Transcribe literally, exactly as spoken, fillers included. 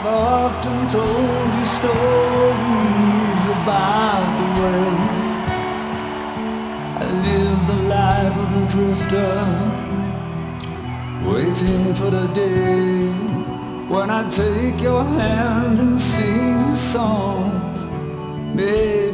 I've often told you stories about the way I live the life of a drifter, waiting for the day when I take your hand and sing songs. Maybe